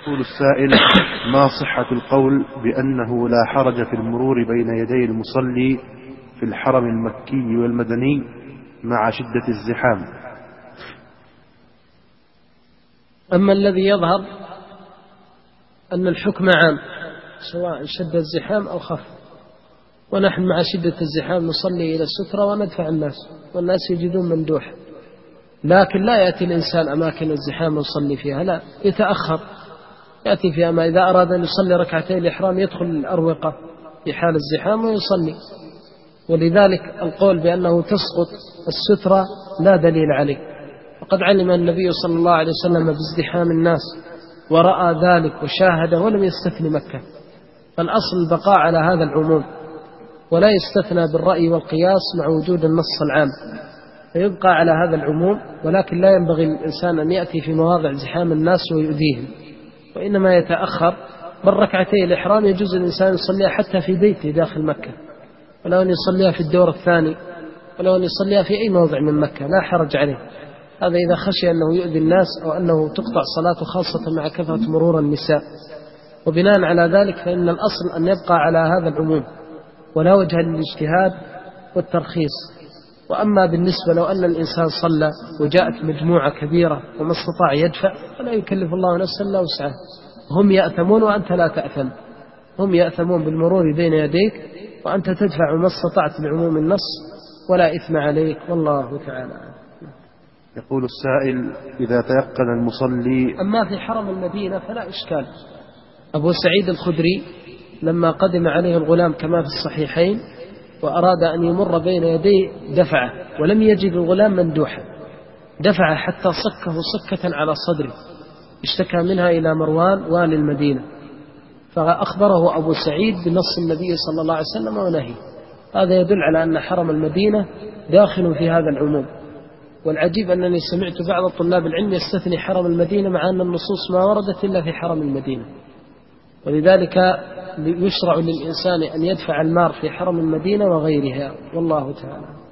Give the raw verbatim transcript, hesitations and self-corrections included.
يقول السائل: ما صحة القول بأنه لا حرج في المرور بين يدي المصلي في الحرم المكي والمدني مع شدة الزحام؟ أما الذي يظهر أن الحكم عام سواء شد الزحام أو خف، ونحن مع شدة الزحام نصلي إلى السترة وندفع الناس والناس يجدون مندوح، لكن لا يأتي الإنسان أماكن الزحام ويصلي فيها، لا، يتأخر يأتي فيها. ما إذا أراد أن يصلي ركعتين الإحرام يدخل الأروقة في حال الزحام ويصلي. ولذلك القول بأنه تسقط السترة لا دليل عليه، وقد علم النبي صلى الله عليه وسلم بازدحام الناس ورأى ذلك وشاهده ولم يستثني مكة، فالأصل البقاء على هذا العموم ولا يستثنى بالرأي والقياس مع وجود النص العام، فيبقى على هذا العموم. ولكن لا ينبغي الإنسان أن يأتي في مواضع زحام الناس ويؤذيهم، وإنما يتأخر. بل ركعتي الإحرام يجوز الإنسان يصليها حتى في بيته داخل مكة، ولو أن يصليها في الدور الثاني، ولو أن يصليها في أي موضع من مكة لا حرج عليه. هذا إذا خشي أنه يؤذي الناس أو أنه تقطع صلاته، خاصة مع كثرة مرور النساء. وبناء على ذلك فإن الأصل أن يبقى على هذا العموم ولا وجه للاجتهاد والترخيص. وأما بالنسبة لو أن الإنسان صلى وجاءت مجموعة كبيرة وما استطاع يدفع فلا يكلف الله نفسا إلا وسعها، هم يأثمون وأنت لا تأثم، هم يأثمون بالمرور بين يديك وأنت تدفع ما استطعت لعموم النص ولا إثم عليك، والله تعالى. يقول السائل: إذا تيقن المصلي. أما في حرم المدينة فلا إشكال. أبو سعيد الخدري لما قدم عليه الغلام كما في الصحيحين وأراد أن يمر بين يديه دفعه، ولم يجد الغلام مندوحا، دفعه حتى صكه صكة على صدره، اشتكى منها إلى مروان والي المدينة، فأخبره أبو سعيد بنص النبي صلى الله عليه وسلم ونهي. هذا يدل على أن حرم المدينة داخل في هذا العموم. والعجيب أنني سمعت بعض طلاب العلم يستثني حرم المدينة مع أن النصوص ما وردت إلا في حرم المدينة. ولذلك يشرع للإنسان أن يدفع المار في حرم المدينة وغيرها، والله تعالى.